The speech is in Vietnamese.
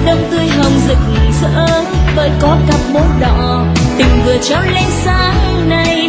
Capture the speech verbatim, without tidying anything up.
đông tươi hồng rực rỡ, tôi có cặp bố đỏ tình vừa trao lên sáng nay.